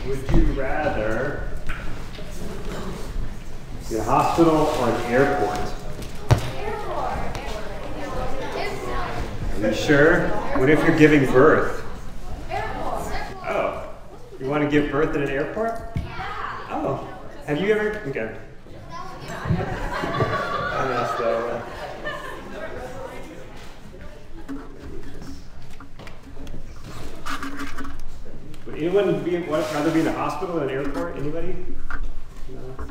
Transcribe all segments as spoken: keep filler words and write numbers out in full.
Would you rather be a hospital or an airport? Are you sure? What if you're giving birth? Oh, you want to give birth at an airport? Oh, have you ever? Okay. I asked that one. Would anyone be, would rather be in a hospital than an airport? Anybody? No?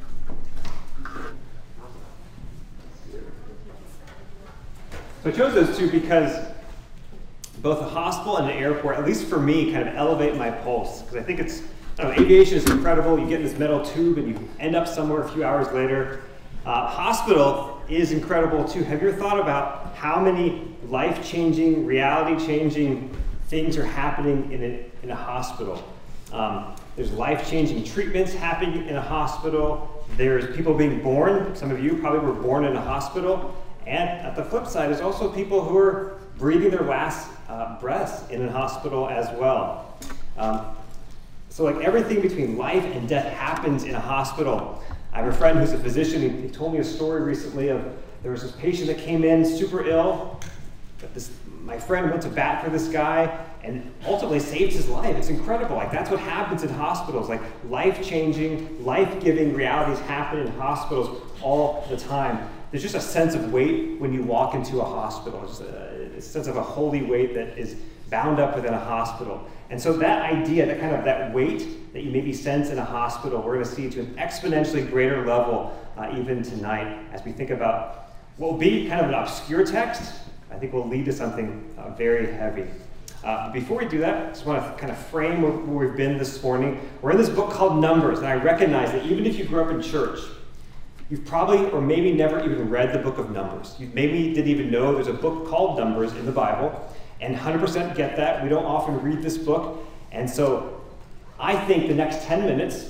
So I chose those two because both a hospital and an airport, at least for me, kind of elevate my pulse. Because I think it's, I don't know, aviation is incredible. You get in this metal tube and you end up somewhere a few hours later. Uh, hospital is incredible too. Have you ever thought about how many life-changing, reality-changing things are happening in a, in a hospital? Um, there's life-changing treatments happening in a hospital. There's people being born. Some of you probably were born in a hospital. And at the flip side, there's also people who are breathing their last uh, breaths in a hospital as well. Um, so like everything between life and death happens in a hospital. I have a friend who's a physician. He, he told me a story recently of there was this patient that came in super ill. But this, my friend went to bat for this guy and ultimately saved his life. It's incredible. Like that's what happens in hospitals. Like life-changing, life-giving realities happen in hospitals all the time. There's just a sense of weight when you walk into a hospital. Just a, a sense of a holy weight that is bound up within a hospital. And so that idea, that kind of that weight that you maybe sense in a hospital, we're going to see to an exponentially greater level uh, even tonight as we think about what will be kind of an obscure text, I think will lead to something uh, very heavy. Uh, before we do that, I just want to kind of frame where, where we've been this morning. We're in this book called Numbers, and I recognize that even if you grew up in church, you've probably or maybe never even read the book of Numbers. You maybe didn't even know there's a book called Numbers in the Bible, and one hundred percent get that. We don't often read this book, and so I think the next ten minutes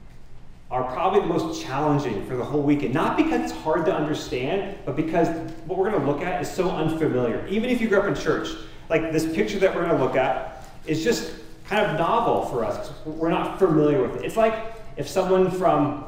are probably the most challenging for the whole weekend. Not because it's hard to understand, but because what we're going to look at is so unfamiliar. Even if you grew up in church, like this picture that we're going to look at is just kind of novel for us, because we're not familiar with it. It's like if someone from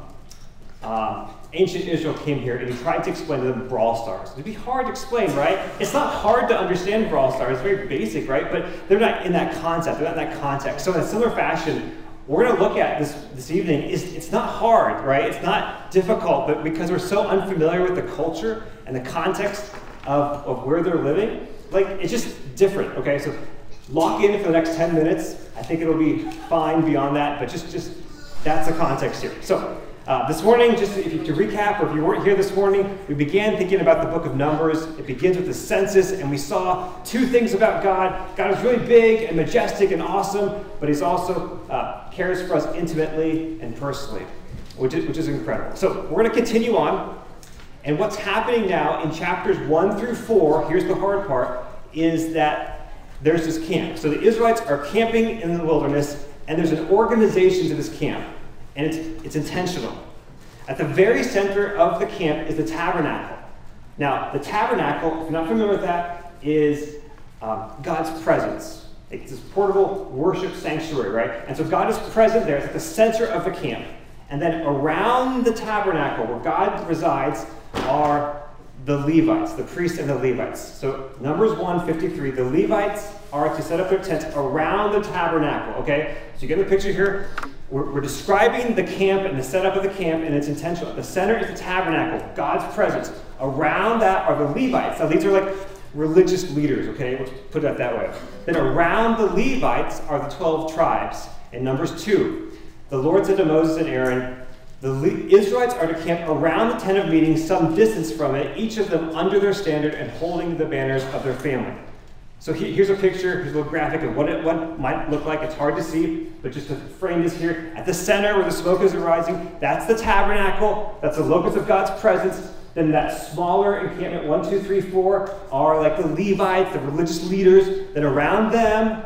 uh, ancient Israel came here and he tried to explain to them Brawl Stars. It'd be hard to explain, right? It's not hard to understand Brawl Stars. It's very basic, right? But they're not in that concept. They're not in that context. So in a similar fashion, we're going to look at this this evening is it's not hard, right? It's not difficult, but because we're so unfamiliar with the culture and the context of, of where they're living, like it's just different, okay? So lock in for the next ten minutes. I think it'll be fine beyond that, but just, just that's the context here. So uh, this morning, just if you, to recap, or if you weren't here this morning, we began thinking about the book of Numbers. It begins with the census, and we saw two things about God. God is really big and majestic and awesome, but he's also uh, cares for us intimately and personally, which is, which is incredible. So we're going to continue on, and what's happening now in chapters one through four, here's the hard part, is that there's this camp. So the Israelites are camping in the wilderness, and there's an organization to this camp. And it's, it's intentional. At the very center of the camp is the tabernacle. Now, the tabernacle, if you're not familiar with that, is um, God's presence. It's this portable worship sanctuary, right? And so God is present there. It's at the center of the camp. And then around the tabernacle, where God resides, are the Levites, the priests and the Levites. So Numbers one fifty-three, the Levites are to set up their tents around the tabernacle, okay? So you get the picture here. We're, we're describing the camp and the setup of the camp, and it's intentional. At the center is the tabernacle, God's presence. Around that are the Levites. Now these are like religious leaders, okay? Let's put it that way. Then around the Levites are the twelve tribes. In Numbers two, the Lord said to Moses and Aaron, the Le- Israelites are to camp around the tent of meeting, some distance from it, each of them under their standard and holding the banners of their family. So he, here's a picture, here's a little graphic of what it what might look like. It's hard to see, but just to frame this here, at the center where the smoke is rising, that's the tabernacle, that's the locus of God's presence. Then that smaller encampment, one, two, three, four, are like the Levites, the religious leaders. Then around them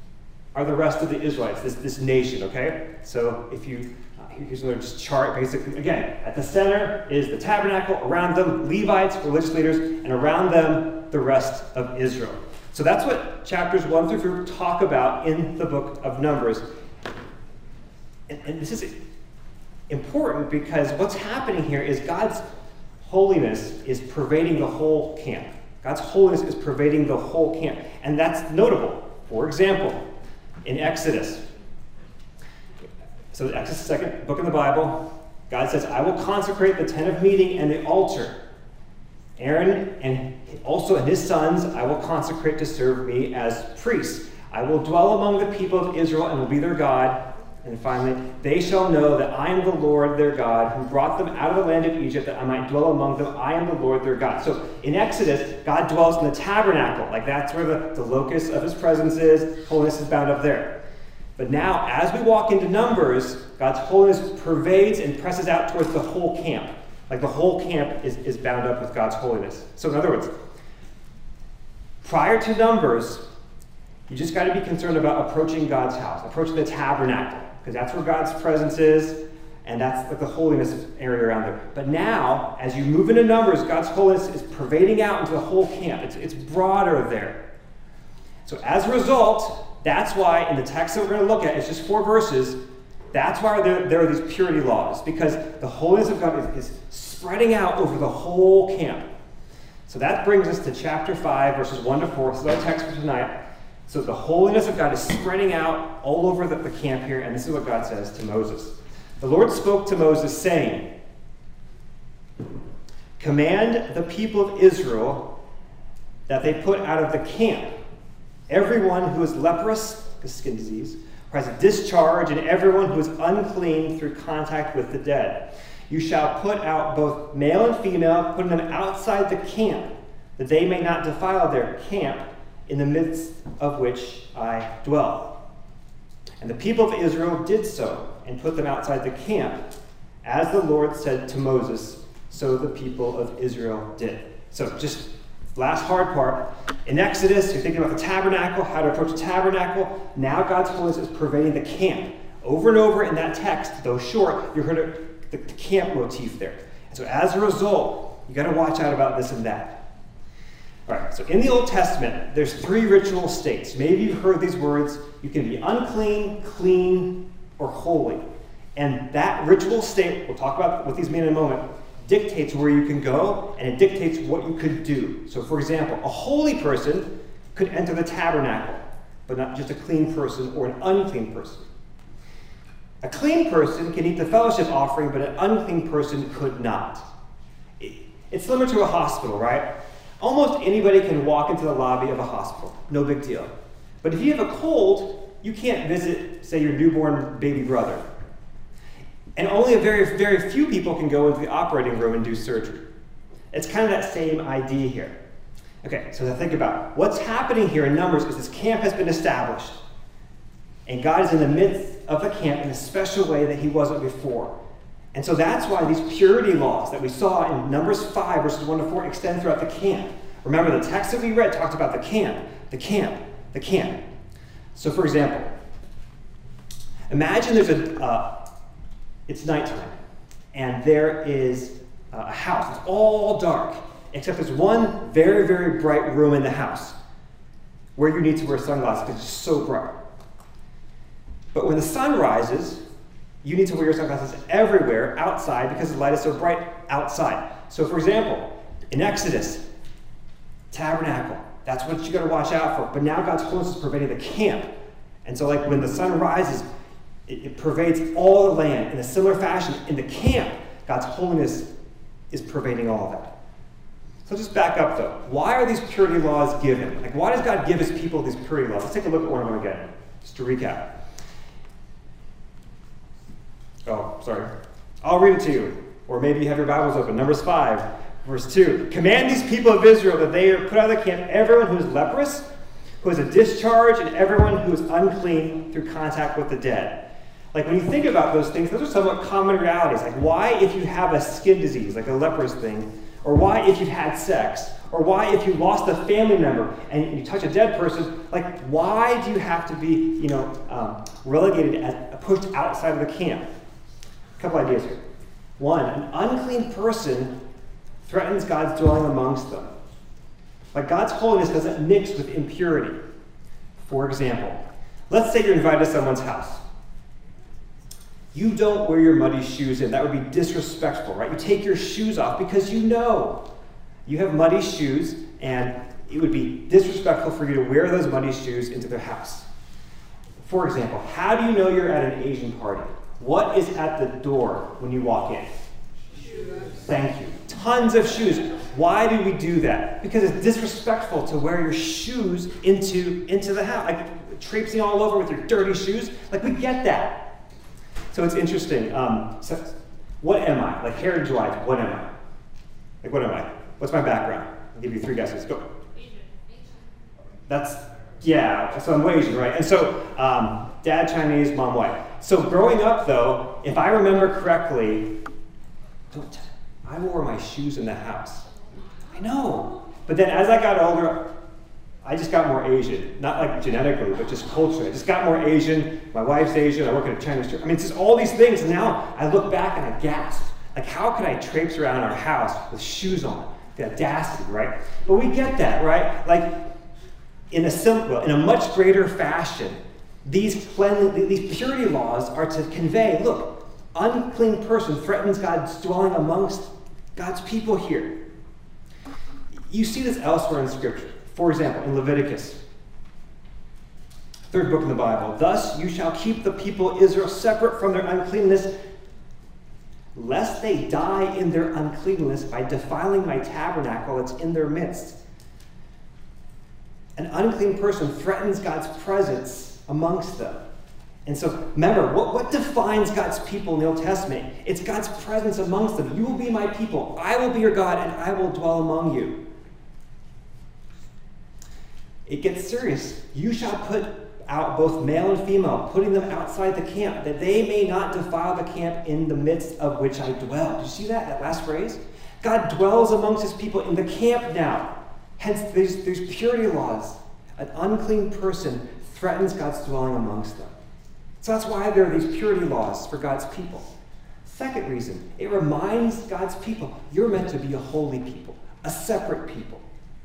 are the rest of the Israelites, this, this nation, okay? So if you, uh, here's another just chart, basically. Again, at the center is the tabernacle, around them, Levites, religious leaders, and around them, the rest of Israel. So that's what chapters one through three talk about in the book of Numbers. And, and this is important because what's happening here is God's holiness is pervading the whole camp. God's holiness is pervading the whole camp. And that's notable. For example, in Exodus, so Exodus, the second book in the Bible, God says, I will consecrate the tent of meeting and the altar. Aaron and also and his sons I will consecrate to serve me as priests. I will dwell among the people of Israel and will be their God. And finally, they shall know that I am the Lord their God, who brought them out of the land of Egypt, that I might dwell among them. I am the Lord their God. So in Exodus, God dwells in the tabernacle. Like that's where the, the locus of his presence is. Holiness is bound up there. But now, as we walk into Numbers, God's holiness pervades and presses out towards the whole camp. Like the whole camp is, is bound up with God's holiness. So in other words, prior to Numbers, you just got to be concerned about approaching God's house, approaching the tabernacle, because that's where God's presence is, and that's like the holiness area around there. But now, as you move into Numbers, God's holiness is pervading out into the whole camp. It's, it's broader there. So as a result, that's why in the text that we're going to look at, it's just four verses, that's why there, there are these purity laws, because the holiness of God is, is spreading out over the whole camp. So that brings us to chapter five, verses one to four. So that's our text for tonight. So the holiness of God is spreading out all over the, the camp here, and this is what God says to Moses. The Lord spoke to Moses, saying, command the people of Israel that they put out of the camp everyone who is leprous, a skin disease, who has a discharge, and everyone who is unclean through contact with the dead. You shall put out both male and female, putting them outside the camp, that they may not defile their camp, in the midst of which I dwell. And the people of Israel did so, and put them outside the camp, as the Lord said to Moses, so the people of Israel did. So just last hard part. In Exodus, you're thinking about the tabernacle, how to approach the tabernacle. Now God's holiness is pervading the camp. Over and over in that text, though short, you're heard the, the camp motif there. And so as a result, you got to watch out about this and that. All right, so in the Old Testament, there's three ritual states. Maybe you've heard these words. You can be unclean, clean, or holy. And that ritual state, we'll talk about what these mean in a moment, dictates where you can go, and it dictates what you could do. So for example, a holy person could enter the tabernacle, but not just a clean person or an unclean person. A clean person can eat the fellowship offering, but an unclean person could not. It's similar to a hospital, right? Almost anybody can walk into the lobby of a hospital. No big deal. But if you have a cold, you can't visit, say, your newborn baby brother. And only a very, very few people can go into the operating room and do surgery. It's kind of that same idea here. Okay, so now think about it. What's happening here in Numbers is this camp has been established. And God is in the midst of the camp in a special way that he wasn't before. And so that's why these purity laws that we saw in Numbers five, verses one to four, extend throughout the camp. Remember, the text that we read talked about the camp, the camp, the camp. So for example, imagine there's a, uh, it's nighttime, and there is a house. It's all dark, except there's one very, very bright room in the house where you need to wear sunglasses because it's just so bright. But when the sun rises, you need to wear your sunglasses everywhere outside because the light is so bright outside. So for example, in Exodus, tabernacle, that's what you got to watch out for. But now God's holiness is pervading the camp. And so like when the sun rises, it, it pervades all the land. In a similar fashion, in the camp, God's holiness is pervading all of that. So just back up though. Why are these purity laws given? Like why does God give his people these purity laws? Let's take a look at one of them again, just to recap. Oh, sorry. I'll read it to you. Or maybe you have your Bibles open. Numbers five, verse two. Command these people of Israel that they put out of the camp everyone who is leprous, who has a discharge, and everyone who is unclean through contact with the dead. Like when you think about those things, those are somewhat common realities. Like why if you have a skin disease, like a leprous thing, or why if you've had sex, or why if you lost a family member and you touch a dead person, like why do you have to be, you know, um, relegated, as, pushed outside of the camp? Couple ideas here. One, an unclean person threatens God's dwelling amongst them. Like God's holiness doesn't mix with impurity. For example, let's say you're invited to someone's house. You don't wear your muddy shoes in. That would be disrespectful, right? You take your shoes off because you know you have muddy shoes, and it would be disrespectful for you to wear those muddy shoes into their house. For example, how do you know you're at an Asian party? What is at the door when you walk in? Shoes. Thank you. Tons of shoes. Why do we do that? Because it's disrespectful to wear your shoes into, into the house. Like traipsing all over with your dirty shoes. Like, we get that. So it's interesting. Um, so what am I? Like, heritage-wise, what am I? Like, what am I? What's my background? I'll give you three guesses. Go. Asian. That's, yeah, so I'm Asian, right? And so, um, dad Chinese, mom white. So growing up, though, if I remember correctly, don't, I wore my shoes in the house. I know. But then as I got older, I just got more Asian. Not like genetically, but just culturally. I just got more Asian. My wife's Asian. I work at a Chinese church. I mean, it's just all these things. And now I look back and I gasp. Like, how could I traipse around our house with shoes on? The audacity, right? But we get that, right? Like, in a simple, in a much greater fashion, these cleanly, these purity laws are to convey, look, unclean person threatens God's dwelling amongst God's people here. You see this elsewhere in Scripture. For example, in Leviticus, third book in the Bible, thus you shall keep the people Israel separate from their uncleanness, lest they die in their uncleanness by defiling my tabernacle that's in their midst. An unclean person threatens God's presence amongst them. And so remember, what, what defines God's people in the Old Testament? It's God's presence amongst them. You will be my people. I will be your God, and I will dwell among you. It gets serious. You shall put out both male and female, putting them outside the camp, that they may not defile the camp in the midst of which I dwell. Do you see that, that last phrase? God dwells amongst his people in the camp now. Hence, there's, there's purity laws. An unclean person threatens God's dwelling amongst them. So that's why there are these purity laws for God's people. Second reason, it reminds God's people, you're meant to be a holy people, a separate people.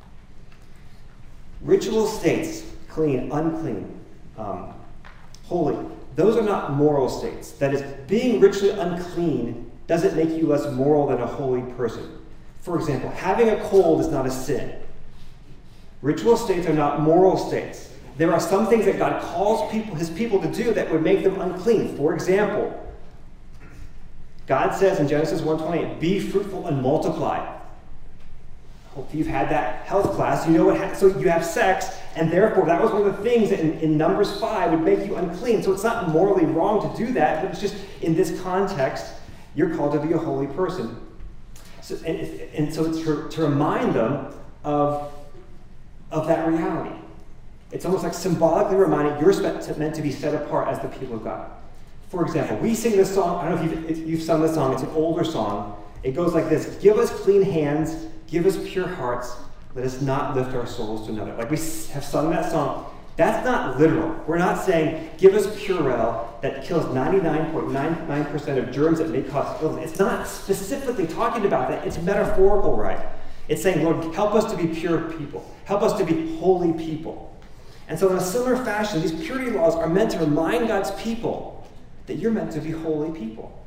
Ritual states, clean, unclean, um, holy, those are not moral states. That is, being ritually unclean doesn't make you less moral than a holy person. For example, having a cold is not a sin. Ritual states are not moral states. There are some things that God calls people, his people to do that would make them unclean. For example, God says in Genesis one twenty-eight, be fruitful and multiply. Hope you've had that health class. You know what ha- so you have sex, and therefore that was one of the things that in, in Numbers five would make you unclean. So it's not morally wrong to do that, but it's just in this context, you're called to be a holy person. So, and, and so it's to, to remind them of, of that reality. It's almost like symbolically reminding you're meant to be set apart as the people of God. For example, we sing this song. I don't know if you've, you've sung this song. It's an older song. It goes like this. Give us clean hands. Give us pure hearts. Let us not lift our souls to another. Like we have sung that song. That's not literal. We're not saying, give us Purell that kills ninety-nine point nine nine percent of germs that may cause illness. It's not specifically talking about that. It's metaphorical, right? It's saying, Lord, help us to be pure people. Help us to be holy people. And so in a similar fashion, these purity laws are meant to remind God's people that you're meant to be holy people.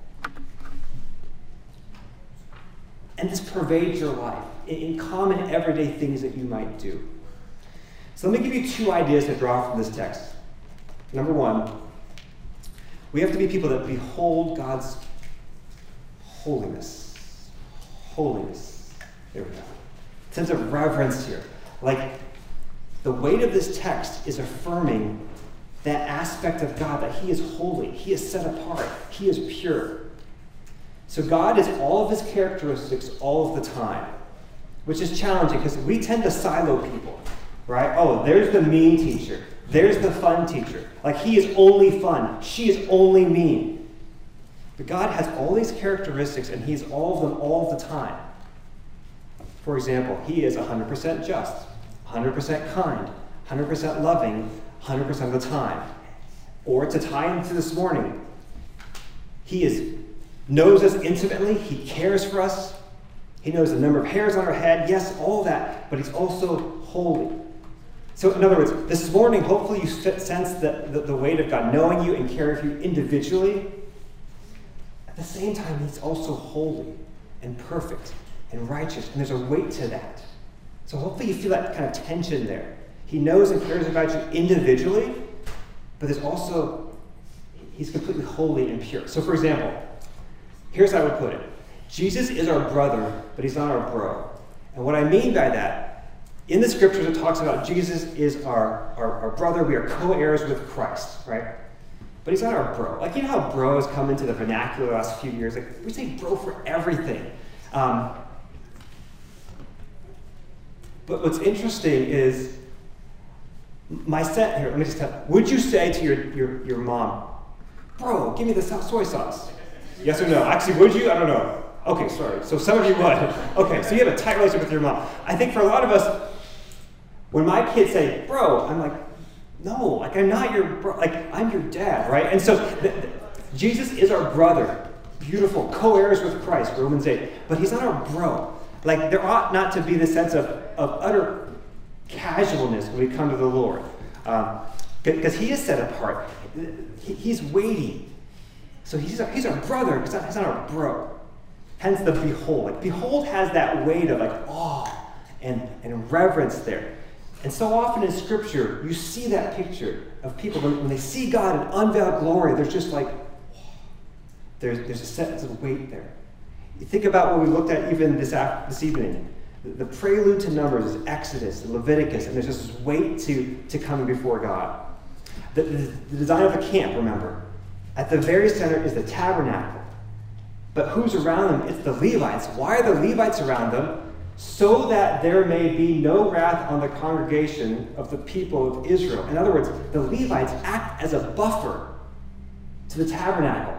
And this pervades your life in common everyday things that you might do. So let me give you two ideas to draw from this text. Number one, we have to be people that behold God's holiness. Holiness. There we go. Sense of reverence here. Like, the weight of this text is affirming that aspect of God, that he is holy, he is set apart, he is pure. So God is all of his characteristics all of the time, which is challenging because we tend to silo people, right? Oh, there's the mean teacher. There's the fun teacher. Like, he is only fun. She is only mean. But God has all these characteristics, and he's all of them all the time. For example, he is one hundred percent just, one hundred percent kind, one hundred percent loving, one hundred percent of the time. Or to tie into this morning, he is knows us intimately. He cares for us. He knows the number of hairs on our head. Yes, all that. But he's also holy. So in other words, this morning, hopefully you sense the, the, the weight of God knowing you and caring for you individually. the same time, he's also holy and perfect and righteous, and there's a weight to that. So hopefully you feel that kind of tension there. He knows and cares about you individually, but there's also, he's completely holy and pure. So for example, here's how I would put it. Jesus is our brother, but he's not our bro. And what I mean by that, in the scriptures it talks about Jesus is our, our, our brother, we are co-heirs with Christ, right? But he's not our bro. Like, you know how bros come into the vernacular the last few years? Like, we say bro for everything. Um, but what's interesting is, my set here, let me just tell, would you say to your, your, your mom, bro, give me the soy sauce? Yes or no? Actually, would you? I don't know. Okay, sorry. So some of you would. Okay, so you have a tight relationship with your mom. I think for a lot of us, when my kids say, bro, I'm like, no, like I'm not your bro, like I'm your dad, right? And so the, the, Jesus is our brother, beautiful, co-heirs with Christ, Romans eight, but he's not our bro. Like there ought not to be the sense of, of utter casualness when we come to the Lord. Um, because he is set apart. He, he's weighty. So he's our, he's our brother, he's not, he's not our bro. Hence the behold. Like behold has that weight of like awe and, and reverence there. And so often in Scripture, you see that picture of people, when, when they see God in unveiled glory, there's just like, there's, there's a sense of weight there. You think about what we looked at even this, after, this evening. The, the prelude to Numbers is Exodus and Leviticus, and there's just this weight to, to coming before God. The, the, the design of the camp, remember. At the very center is the tabernacle. But who's around them? It's the Levites. Why are the Levites around them? So that there may be no wrath on the congregation of the people of Israel. In other words, the Levites act as a buffer to the tabernacle.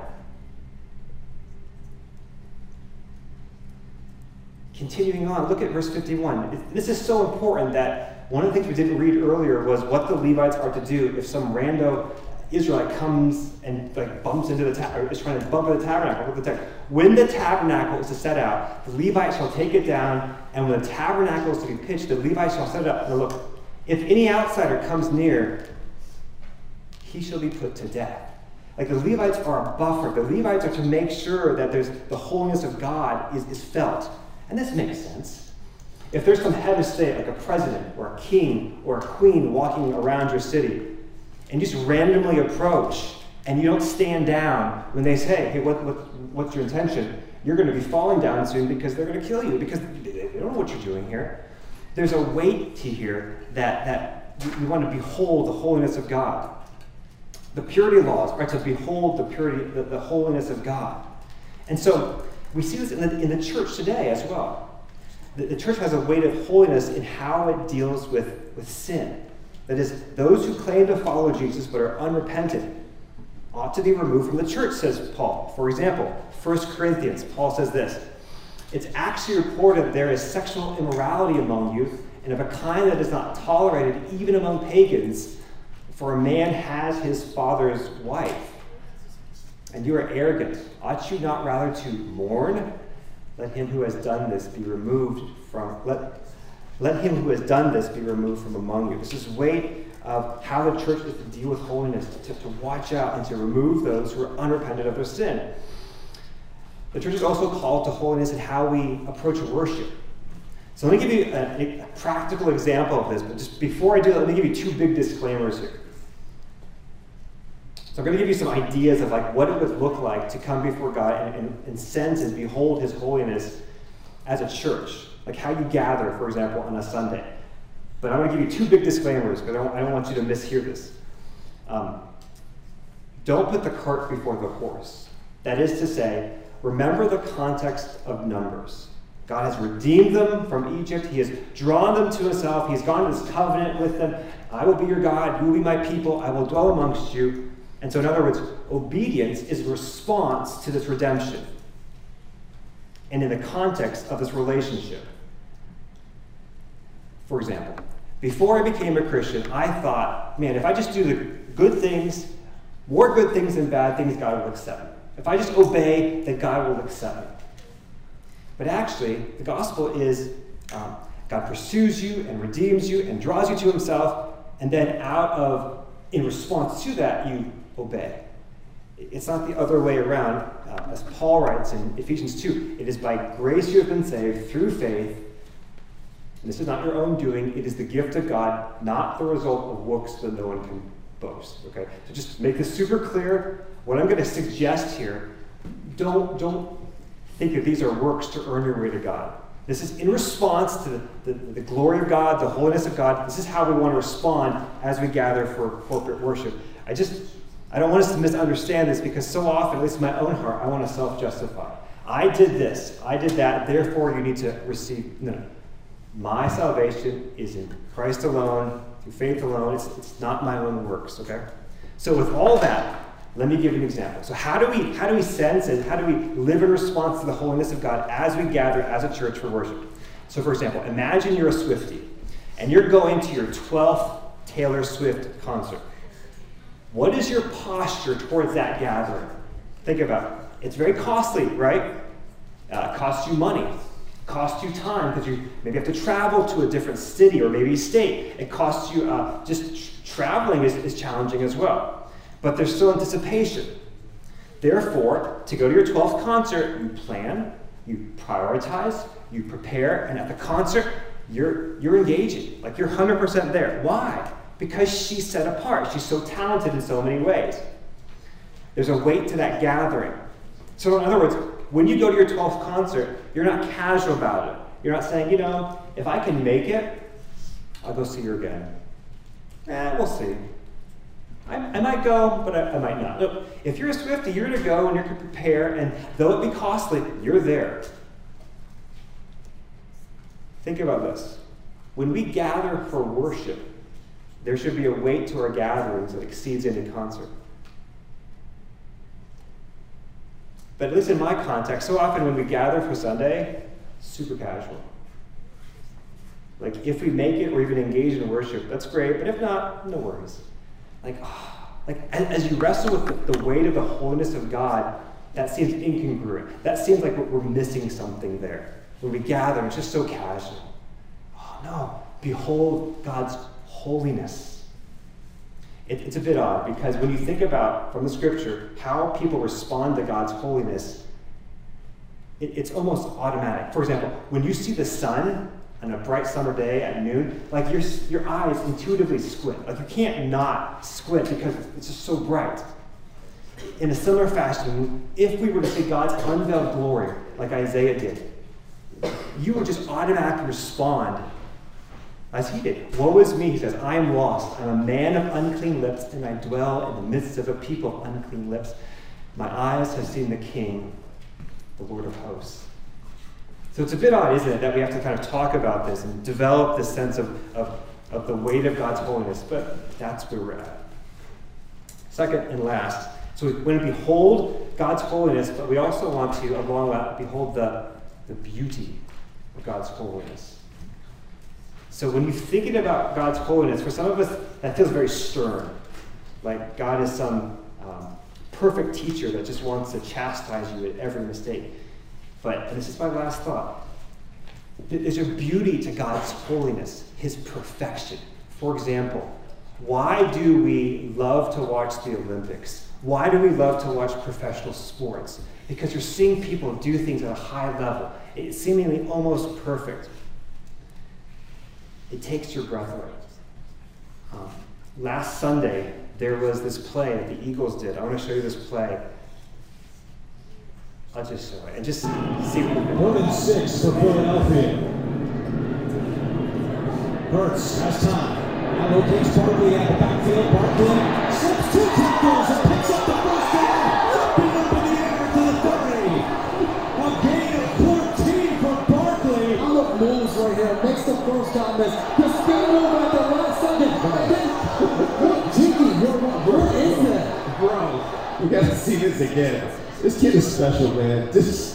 Continuing on, look at verse fifty-one. This is so important that one of the things we didn't read earlier was what the Levites are to do if some rando Israelite comes and like bumps into the tabernacle, is trying to bump into the tabernacle. Look at the text. When the tabernacle is to set out, the Levites shall take it down, and when the tabernacle is to be pitched, the Levites shall set it up. Now look, if any outsider comes near, he shall be put to death. Like the Levites are a buffer. The Levites are to make sure that there's the holiness of God is, is felt. And this makes sense. If there's some head of state, like a president or a king or a queen walking around your city, and you just randomly approach, and you don't stand down when they say, hey, what, what, what's your intention? You're going to be falling down soon because they're going to kill you, because they don't know what you're doing here. There's a weight to here that, that you, you want to behold the holiness of God. The purity laws are to behold the purity, the, the holiness of God. And so we see this in the, in the church today as well. The, the church has a weight of holiness in how it deals with, with sin. That is, those who claim to follow Jesus but are unrepentant ought to be removed from the church, says Paul. For example, First Corinthians, Paul says this, it's actually reported there is sexual immorality among you, and of a kind that is not tolerated even among pagans, for a man has his father's wife. And you are arrogant. Ought you not rather to mourn? Let him who has done this be removed from, let Let him who has done this be removed from among you. This is weight of how the church is to deal with holiness, to, to watch out and to remove those who are unrepentant of their sin. The church is also called to holiness in how we approach worship. So let me give you a, a practical example of this, but just before I do that, let me give you two big disclaimers here. So I'm going to give you some ideas of like what it would look like to come before God and, and, and sense and behold his holiness as a church. Like how you gather, for example, on a Sunday. But I'm going to give you two big disclaimers because I don't, I don't want you to mishear this. Um, don't put the cart before the horse. That is to say, remember the context of Numbers. God has redeemed them from Egypt. He has drawn them to himself. He's gone to this covenant with them. I will be your God. You will be my people. I will dwell amongst you. And so in other words, obedience is a response to this redemption. And in the context of this relationship. For example, before I became a Christian, I thought, man, if I just do the good things, more good things than bad things, God will accept me. If I just obey, then God will accept me. But actually, the gospel is um, God pursues you and redeems you and draws you to himself, and then out of, in response to that, you obey. It's not the other way around. Uh, as Paul writes in Ephesians two, it is by grace you have been saved through faith. And this is not your own doing. It is the gift of God, not the result of works that no one can boast. Okay? So just make this super clear. What I'm going to suggest here, don't, don't think that these are works to earn your way to God. This is in response to the, the, the glory of God, the holiness of God. This is how we want to respond as we gather for corporate worship. I just, I don't want us to misunderstand this, because so often, at least in my own heart, I want to self-justify. I did this, I did that, therefore you need to receive. No, no. My salvation is in Christ alone, through faith alone. It's, it's not my own works, okay? So with all that, let me give you an example. So how do we how do we sense and how do we live in response to the holiness of God as we gather as a church for worship? So for example, imagine you're a Swiftie and you're going to your twelfth Taylor Swift concert. What is your posture towards that gathering? Think about it. It's very costly, right? Uh, it costs you money. It costs you time, because you maybe have to travel to a different city or maybe state. It costs you, uh, just tr- traveling is, is challenging as well. But there's still anticipation. Therefore, to go to your twelfth concert, you plan, you prioritize, you prepare, and at the concert, you're, you're engaging. Like you're one hundred percent there. Why? Because she's set apart. She's so talented in so many ways. There's a weight to that gathering. So in other words, when you go to your twelfth concert, you're not casual about it. You're not saying, you know, if I can make it, I'll go see her again. Eh, we'll see. I, I might go, but I, I might not. No, if you're a Swiftie, you're going to go and you're going to prepare, and though it be costly, you're there. Think about this. When we gather for worship, there should be a weight to our gatherings that exceeds any concert. But at least in my context, so often when we gather for Sunday, super casual. Like if we make it or even engage in worship, that's great, but if not, no worries. Like, oh, like as you wrestle with the, the weight of the holiness of God, that seems incongruent. That seems like we're missing something there. When we gather, it's just so casual. Oh no, behold God's holiness. It, it's a bit odd, because when you think about, from the scripture, how people respond to God's holiness, it, it's almost automatic. For example, when you see the sun on a bright summer day at noon, like your, your eyes intuitively squint. Like you can't not squint because it's just so bright. In a similar fashion, if we were to see God's unveiled glory, like Isaiah did, you would just automatically respond as he did. Woe is me, he says, I am lost. I'm a man of unclean lips, and I dwell in the midst of a people of unclean lips. My eyes have seen the King, the Lord of hosts. So it's a bit odd, isn't it, that we have to kind of talk about this and develop this sense of, of, of the weight of God's holiness, but that's where we're at. Second and last, so we want to behold God's holiness, but we also want to, along with that, behold the, the beauty of God's holiness. So when you're thinking about God's holiness, for some of us, that feels very stern. Like God is some um, perfect teacher that just wants to chastise you at every mistake. But, and this is my last thought, there's a beauty to God's holiness, his perfection. For example, why do we love to watch the Olympics? Why do we love to watch professional sports? Because you're seeing people do things at a high level. It's seemingly almost perfect. It takes your breath away. Um, last Sunday, there was this play that the Eagles did. I want to show you this play. I'll just show it and just see what you More than six for Philadelphia. Hurts has time. Now locates Barkley at the backfield. Barkley slips two tackles and picks up the first down. Leaping up in the air to the thirty. A gain of fourteen for Barkley. Alec moves right here. Makes the first down miss. The spin over at the last second. Then, Jiggy, where is that? Bro, you gotta see this again. This kid is special, man. This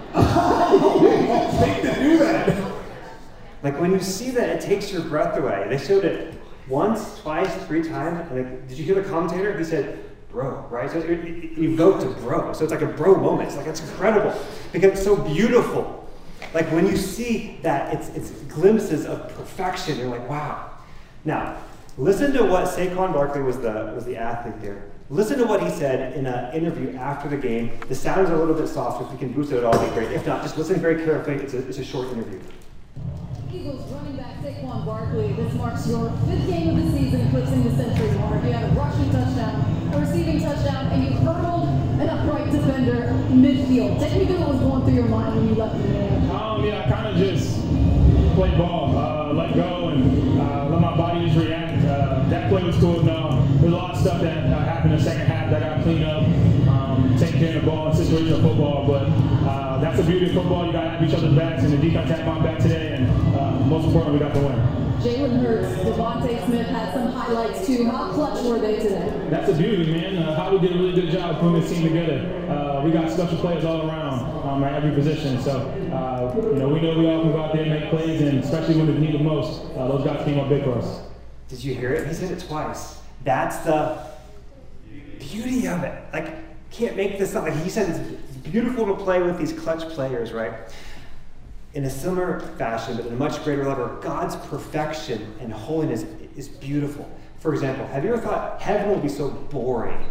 I think to do that. Like when you see that, it takes your breath away. They showed it once, twice, three times. And like, did you hear the commentator? He said, bro, right? So it, it evoked a bro. So it's like a bro moment. It's like, it's incredible because it's so beautiful. Like when you see that, it's, it's glimpses of perfection. You're like, wow. Now, listen to what Saquon Barkley was the, was the athlete there. Listen to what he said in an interview after the game. The sound is a little bit soft, so if we can boost it at all, it'd be great. If not, just listen very carefully. It's a, it's a short interview. Eagles running back Saquon Barkley. This marks your fifth game of the season, eclipsing the century mark. You had a rushing touchdown, a receiving touchdown, and you hurdled an upright defender midfield. Take me through what was going through your mind when you left the game. Um, yeah, I kind of just played ball, uh, let go, and uh, let my body just react. Uh, that play was cool. No, there's a lot of stuff that uh, happened in the second half that got cleaned up. Um, taking care of the ball in situational football, but uh, that's the beauty of football. You got to have each other's backs, and the defense had my back today, and uh, most importantly, we got the win. Jalen Hurts, Devontae Smith had some highlights too. How clutch were they today? That's the beauty, man. Uh, how we did a really good job putting this team together. Uh, we got special players all around um, at every position, so uh, you know we know we all can go out there and make plays, and especially when we need the most, uh, those guys came up big for us. Did you hear it? He said it twice. That's the beauty of it. Like, can't make this up. Like he said, it's beautiful to play with these clutch players, right? In a similar fashion, but in a much greater level, God's perfection and holiness is beautiful. For example, have you ever thought heaven will be so boring?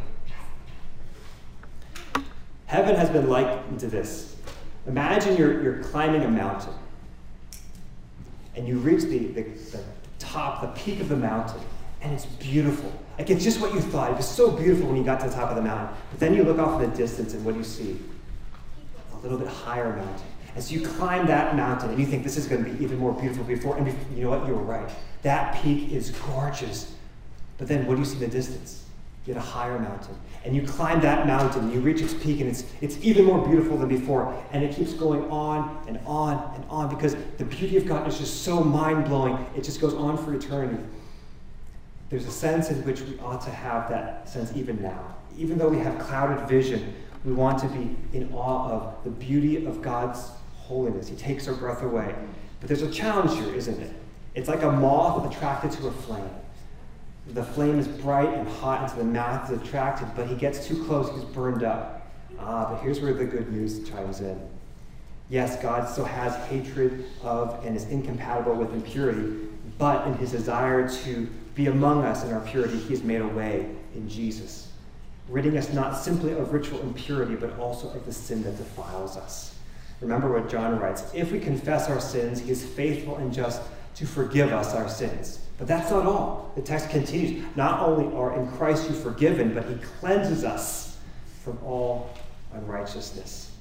Heaven has been likened to this. Imagine you're, you're climbing a mountain, and you reach the, the, the top, the peak of the mountain, and it's beautiful. Like, it's just what you thought. It was so beautiful when you got to the top of the mountain. But then you look off in the distance, and what do you see? A little bit higher mountain. And so you climb that mountain, and you think this is going to be even more beautiful before. And you know what? You were right. That peak is gorgeous. But then what do you see in the distance? You get a higher mountain. And you climb that mountain, and you reach its peak, and it's, it's even more beautiful than before. And it keeps going on and on and on, because the beauty of God is just so mind-blowing. It just goes on for eternity. There's a sense in which we ought to have that sense even now. Even though we have clouded vision, we want to be in awe of the beauty of God's holiness. He takes our breath away. But there's a challenge here, isn't it? It's like a moth attracted to a flame. The flame is bright and hot, and so the moth is attracted, but he gets too close, he's burned up. Ah, but here's where the good news chimes in. Yes, God still has hatred of and is incompatible with impurity, but in his desire to be among us in our purity, he has made a way in Jesus, ridding us not simply of ritual impurity, but also of the sin that defiles us. Remember what John writes, if we confess our sins, he is faithful and just to forgive us our sins. But that's not all. The text continues. Not only are in Christ you forgiven, but he cleanses us from all unrighteousness.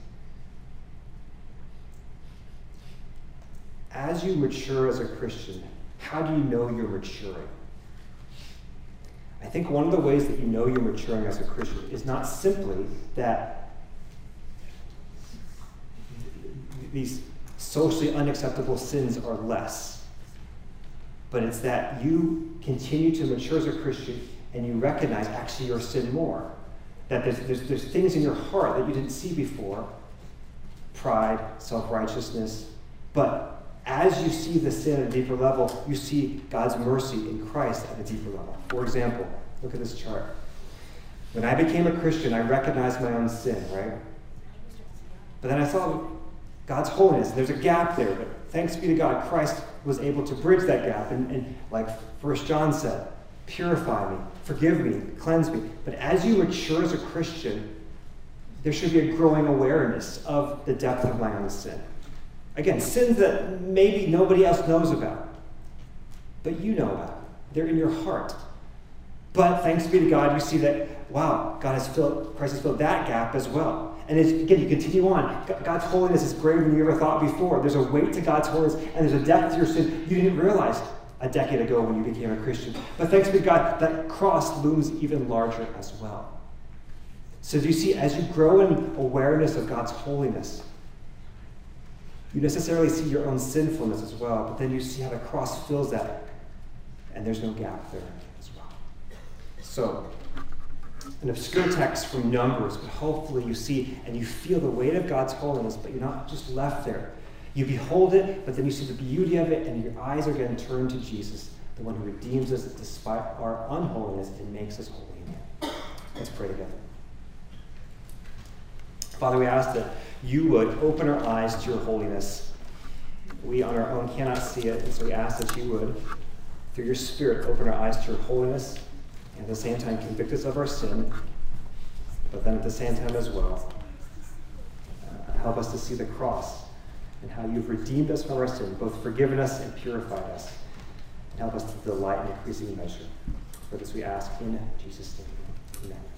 As you mature as a Christian, how do you know you're maturing? I think one of the ways that you know you're maturing as a Christian is not simply that these socially unacceptable sins are less, but it's that you continue to mature as a Christian and you recognize actually your sin more. That there's, there's, there's things in your heart that you didn't see before, pride, self-righteousness, but as you see the sin at a deeper level, you see God's mercy in Christ at a deeper level. For example, look at this chart. When I became a Christian, I recognized my own sin, right? But then I saw God's holiness. There's a gap there, but thanks be to God, Christ was able to bridge that gap. And, and like First John said, purify me, forgive me, cleanse me. But as you mature as a Christian, there should be a growing awareness of the depth of my own sin. Again, sins that maybe nobody else knows about, but you know about. They're in your heart. But thanks be to God, you see that, wow, God has filled, Christ has filled that gap as well. And as, again, you continue on. God's holiness is greater than you ever thought before. There's a weight to God's holiness, and there's a depth to your sin you didn't realize a decade ago when you became a Christian. But thanks be to God, that cross looms even larger as well. So do you see, as you grow in awareness of God's holiness, you necessarily see your own sinfulness as well, but then you see how the cross fills that, and there's no gap there as well. So, an obscure text from Numbers, but hopefully you see and you feel the weight of God's holiness, but you're not just left there. You behold it, but then you see the beauty of it, and your eyes are again turned to Jesus, the one who redeems us despite our unholiness and makes us holy again. Let's pray together. Father, we ask that you would open our eyes to your holiness. We on our own cannot see it, and so we ask that you would, through your Spirit, open our eyes to your holiness and at the same time convict us of our sin, but then at the same time as well, uh, help us to see the cross and how you've redeemed us from our sin, both forgiven us and purified us, and help us to delight in increasing measure. For this we ask in Jesus' name. Amen.